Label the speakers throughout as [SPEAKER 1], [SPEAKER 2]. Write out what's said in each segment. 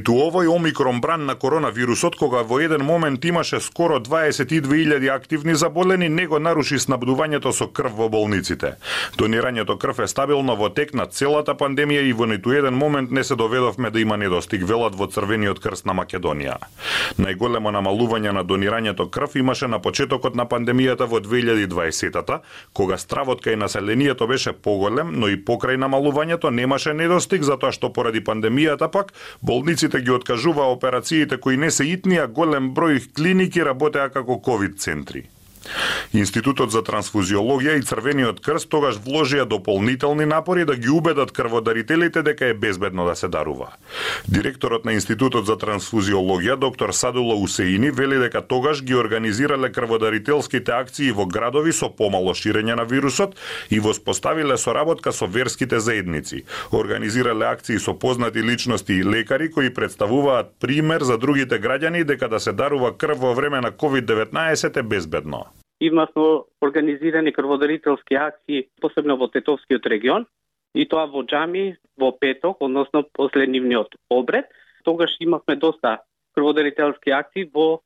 [SPEAKER 1] Ниту овој омикрон бран на коронавирусот, кога во еден момент имаше скоро 22.000 активни заболени, не го наруши снабдувањето со крв во болниците. Донирањето крв е стабилно во тек на целата пандемија и во ниту еден момент не се доведовме да има недостиг, велат во Црвениот крст на Македонија. Најголемо намалување на донирањето крв имаше на почетокот на пандемијата во 2020-та, кога стравот кај населението беше поголем, но и покрај намалувањето немаше недостиг, затоа што поради пандемијата пак болниците ги откажуваа операциите кои не се итни, а голем број клиники работеа како ковид центри. Институтот за трансфузиологија и Црвениот крст тогаш вложија дополнителни напори да ги убедат крводарителите дека е безбедно да се дарува. Директорот на Институтот за трансфузиологија, доктор Садула Усеини, вели дека тогаш ги организирале крводарителските акции во градови со помало ширење на вирусот и воспоставиле соработка со верските заедници. Организирале акции со познати личности и лекари кои представуваат пример за другите граѓани дека да се дарува крв во време на COVID-19 е безбедно.
[SPEAKER 2] Имавме организирани крводарителски акции, посебно во Тетовскиот регион, и тоа во џами во петок, односно последнивниот обред. Тогаш имавме доста крводарителски акции во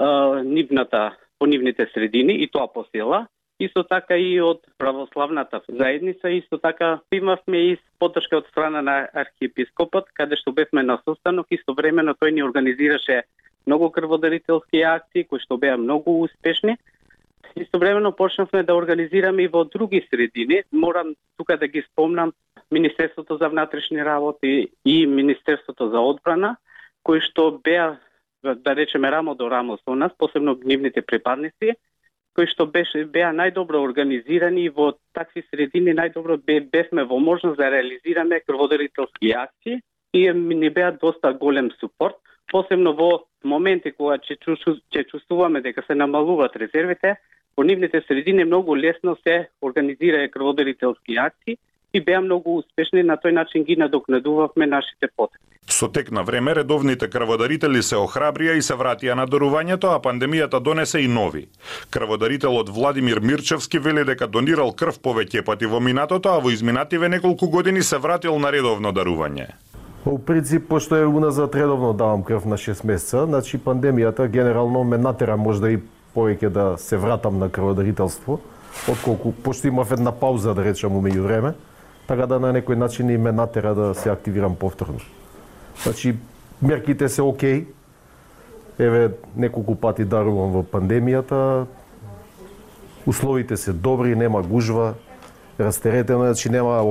[SPEAKER 2] нивните средини, и тоа по села. Исто така и од православната заедница, исто така имавме и поддршка од страна на архиепископот, каде што бевме на состанок, истовремено тој ни организираше многу крводарителски акции, кои што беа многу успешни. Истовремено почнавме да организираме и во други средини. Морам тука да ги спомнам Министерството за внатрешни работи и Министерството за одбрана, кои што беа, да речеме, рамо до рамо со нас, посебно нивните припадници, кои што беа најдобро организирани, и во такви средини најдобро бевме во можност да реализираме крводарителски акции и ни беа доста голем супорт, посебно во моменти кога ќе чувствуваме дека се намалуваат резервите. Во нивните средини многу лесно се организираа крводарителски акции и беа многу успешни, на тој начин ги надокнадувавме нашите потреби.
[SPEAKER 1] Со тек на време редовните крводарители се охрабрија и се вратија на дарувањето, а пандемијата донесе и нови. Крводарителот Владимир Мирчевски вели дека донирал крв повеќе пати во минатото, а во изминативе неколку години се вратил на редовно дарување.
[SPEAKER 3] По принцип, пошто е уназад редовно давам крв на 6 месеца, значи пандемијата генерално ме натера можда и повеќе да се вратам на крводарителство, отколку пошто имав една пауза, да речам, умеѓу време, така да на некој начин и ме натера да се активирам повторно. Значи, мерките се окей, еве неколку пати дарувам во пандемијата, условите се добри, нема гужва, растеретено, значи нема